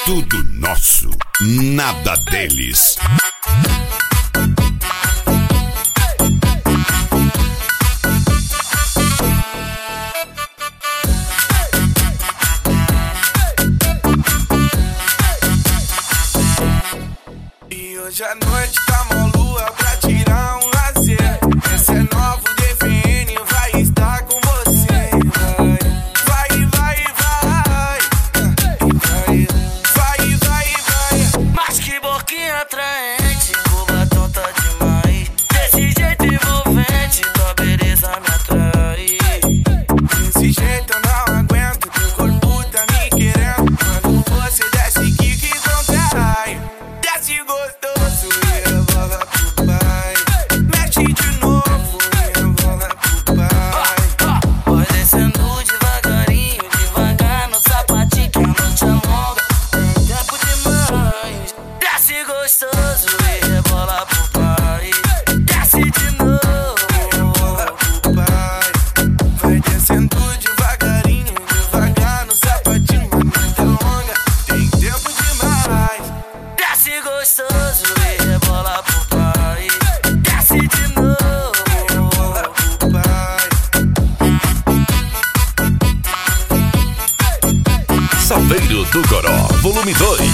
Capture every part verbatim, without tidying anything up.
tudo nosso, nada deles. E hoje à noite tá mó lua pra tirar um lazer. Esse é novo D V N, vai estar com você. Vai, vai, vai, vai. Vai, vai, vai, vai. Mas que boquinha atraente, curva tonta demais. Desse jeito envolvente, tua beleza me atrai. Desse jeito eu não aguento, teu corpo tá me querendo. Quando você desce, que que contrai. Desce gostoso e rebola pro pai. Mexe de novo e rebola pro pai. Vai descendo devagarinho, devagar no sapatinho que a noite é longa. Tem tempo demais. Desce gostoso e rebola pro pai. Desce de novo E rebola pro pai. Vai descendo devagarinho, devagar no sapatinho. A noite é longa, tem tempo demais. Desce gostoso e rebola pro pai. Desce de novo. E rebola pro pai. Saveiro do Goró, volume dois.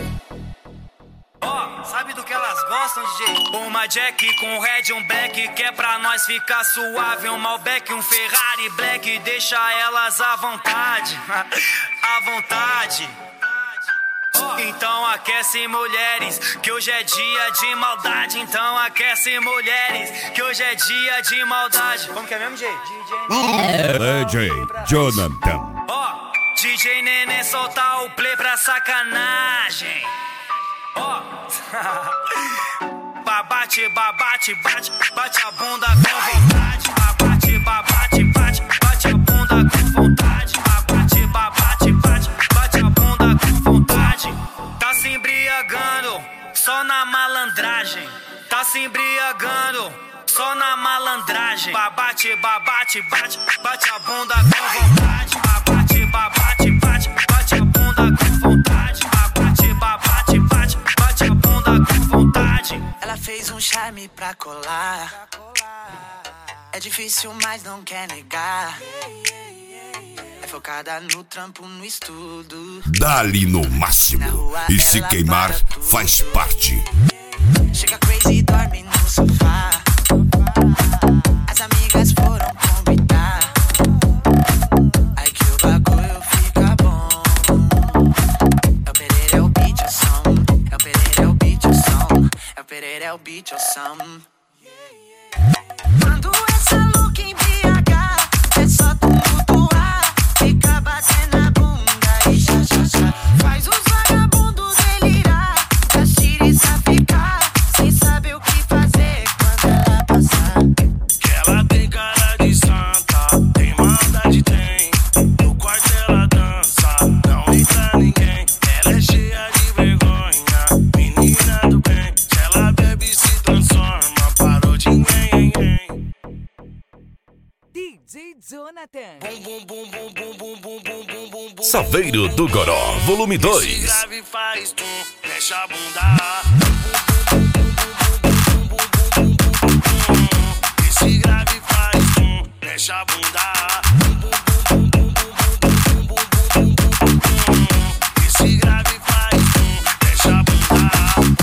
Ó, sabe do que elas gostam, D J? Uma Jack com Red, um Black, que é pra nós ficar suave. Um Malbec, um Ferrari Black, deixa elas à vontade. À vontade. Então aquece mulheres, que hoje é dia de maldade. Então aquece mulheres, que hoje é dia de maldade. Como que é mesmo, D J? D J Jonathan. Ó, D J Nenê solta o play pra sacanagem. Ó, babate, babate, bate, bate a bunda com vontade. Babate, babate, bate, bate a bunda com vontade. Babate, babate, bate, bate a bunda com vontade. Tá se embriagando, só na malandragem. Tá se embriagando, só na malandragem. Babate, babate, bate, bate a bunda com vontade. Babate, babate, bate, bate a bunda com vontade. Babate, babate, bate, bate a bunda com vontade. Ela fez um charme pra colar. É difícil, mas não quer negar. É focada no trampo, no estudo. Dá-lhe no máximo. E se queimar, faz parte. Chega crazy e dorme no sofá. As amigas foram convidar. Aí que o bagulho fica bom. É o Pereira, é o beat, o som. É o Pereira, é o beat, o som. É o Pereira, é o beat, o som. Quando essa look embriagar, é só tumultuar. Fica batendo a bunda e já, já, já. Faz os vagabundos delirar. Das tiriças ficar sem saber o que fazer quando ela passar. Que ela tem cara de santa, tem maldade, tem. No quarto ela dança, não entra ninguém. Ela é cheia de vergonha, menina do bem. Se ela bebe se transforma, parou de nhen, nhen. D J Jonathan. Bum, bum, bum, bum, bum, bum, bum, bum, bum, bum, bum. Saveiro do Goró, volume Esse dois. grave faz tum, mexe a bunda. Esse grave faz tum, mexe a bunda. Esse grave faz tum, mexe a bunda.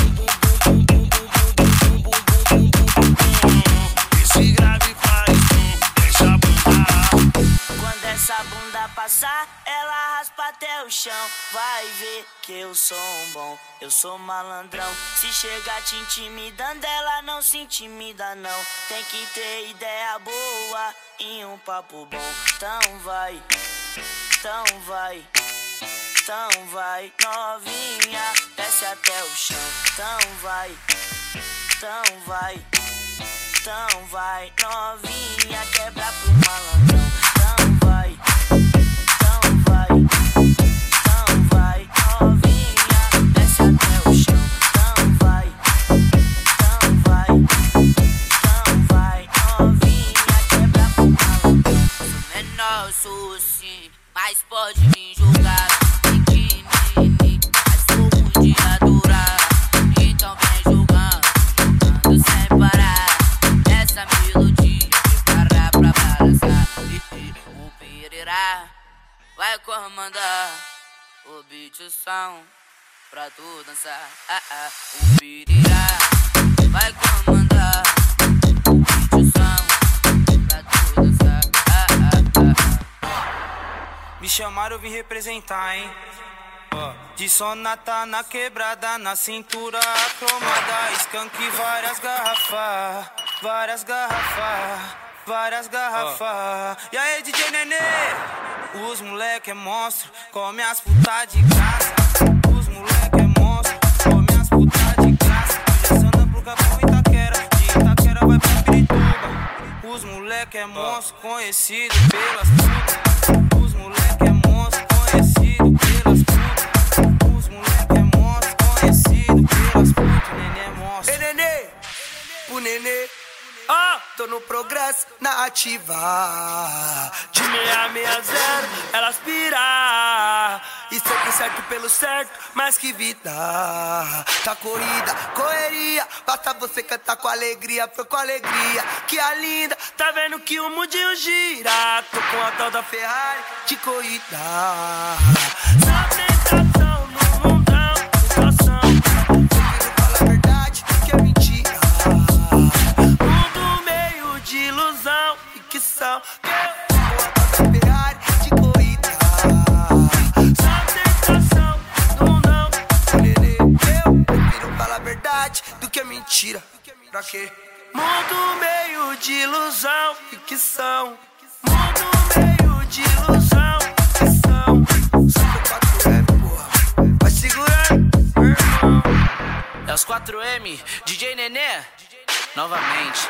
Esse grave faz tum, mexe a bunda. Quando essa bunda passar, ela raspa até o chão. Vai ver que eu sou um bom, eu sou malandrão. Se chegar te intimidando, ela não se intimida não. Tem que ter ideia boa e um papo bom. Então vai, então vai, então vai, novinha, desce até o chão. Então vai, então vai, então vai, novinha, quebra pro malandrão. Então vai, então vai, então vai, novinha, desce até o chão. Então vai, então vai, então vai, novinha, quebra pro malandrão. Sou menor, sou sim, mas pode me julgar. Tem que me, mas beat o som pra tu dançar. Ah, ah. O pirirá vai comandar. O beat o som pra tu dançar. Ah, ah, ah. Me chamaram, eu vim representar, hein? De sonata na quebrada, na cintura cromada, skunk várias garrafas, várias garrafas, várias garrafas. E aí, D J Nenê? Os moleque é monstro, come as putas de graça. Os moleque é monstro, come as putas de graça. Direção pro Capão Itaquera, de Itaquera vai pra Pirituba. Os moleque é monstro, conhecido pelas putas. Os moleque é monstro, conhecido pelas putas. Ei, nenê, pro nenê, ah, tô no progresso, na ativa. De seis seis zero, elas pira. E sempre certo pelo certo, mais que vida. Tá corrida, correria, basta você cantar com alegria, foi com alegria. Que a linda, tá vendo que o mundinho gira. Tô com a tal da Ferrari de corrida. Na tentação, no mundão, situação. Ficção, eu Ferrari de corrida. Só tentação, não, não. Nenê, eu prefiro falar a verdade do que a mentira. Pra quê? Mundo meio de ilusão, ficção. Mundo meio de ilusão, ficção. Só quatro M, porra. Vai segurando, irmão. É os quatro M, D J Nenê, novamente.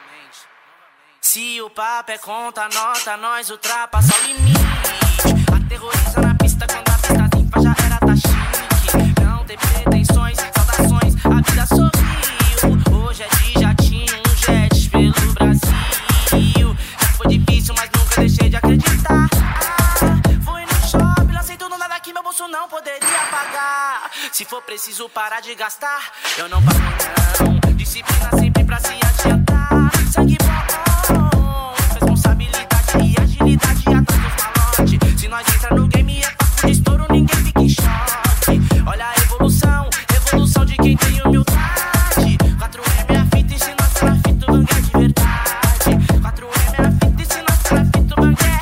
Se o papo é conta, nota, nós ultrapassa o limite. Aterroriza na pista quando a pista limpa já era, tá chique. Não tem pretensões, saudações, a vida sorriu. Hoje é de jatinho, um jet pelo Brasil. Já foi difícil, mas nunca deixei de acreditar. Ah, fui no shopping, lancei tudo nada que meu bolso não poderia pagar. Se for preciso parar de gastar, eu não paro não. Disciplina sempre pra se adiantar. Sangue bom, responsabilidade e agilidade atrás dos malotes. Se nós entra no game é papo de estouro, ninguém fica em choque. Olha a evolução, evolução de quem tem humildade. quatro M é a fita e se nós tá na fita o bangué de verdade. quatro M é a fita e se nós tá na fita o bangué.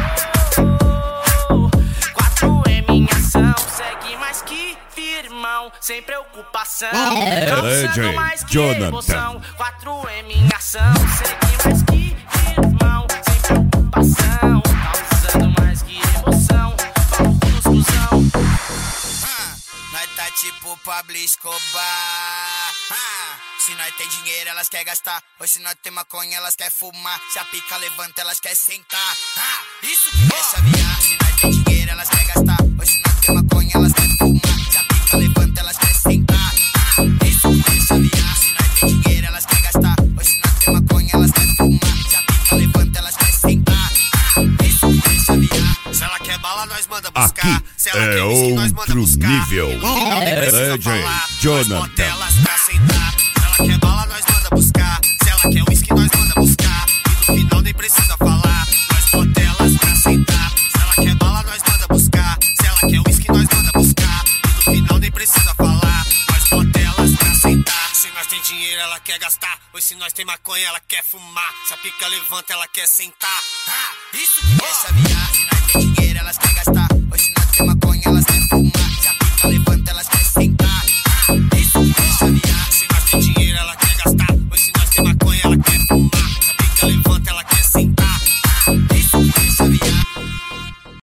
Oh, oh, oh. quatro M em ação, segue mais que firmão, sem preocupação. Cansando mais que emoção. quatro M em ação, segue mais que irmão, sem preocupação. Causando mais que emoção, palco dos cuzão. Ah, nós tá tipo Pablo Escobar. Ah, se nós tem dinheiro, elas quer gastar. Ou se nós tem maconha, elas quer fumar. Se a pica levanta, elas quer sentar. Ah, isso que é chavear. Se nós tem dinheiro, elas quer gastar. Ou se nós tem maconha, elas quer fumar. Se a pica levanta, elas quer sentar. Ah, isso que é chavear. Se nós tem dinheiro, elas quer gastar. Ou se nós tem maconha, elas quer fumar. Se a pica levanta, elas quer sentar. Ah, isso que é chavear. Se ela quer bala, nós manda buscar. Aqui Se ela é quer whisky, nós manda outro buscar. nível. E no final nem precisa D J falar. Jonathan. Nós bota elas pra sentar. Se ela quer bala, nós manda buscar. Se ela quer whisky, nós manda buscar. E no final nem precisa falar. Nós bota elas pra sentar. Se ela quer bala, nós manda buscar. Se ela quer whisky, nós manda buscar. E no final nem precisa falar. Nós bota elas pra sentar. Se nós tem dinheiro, ela quer gastar. Ou se nós tem maconha, ela quer fumar. Se a pica levanta, ela quer sentar. Ah, isso que é chavear.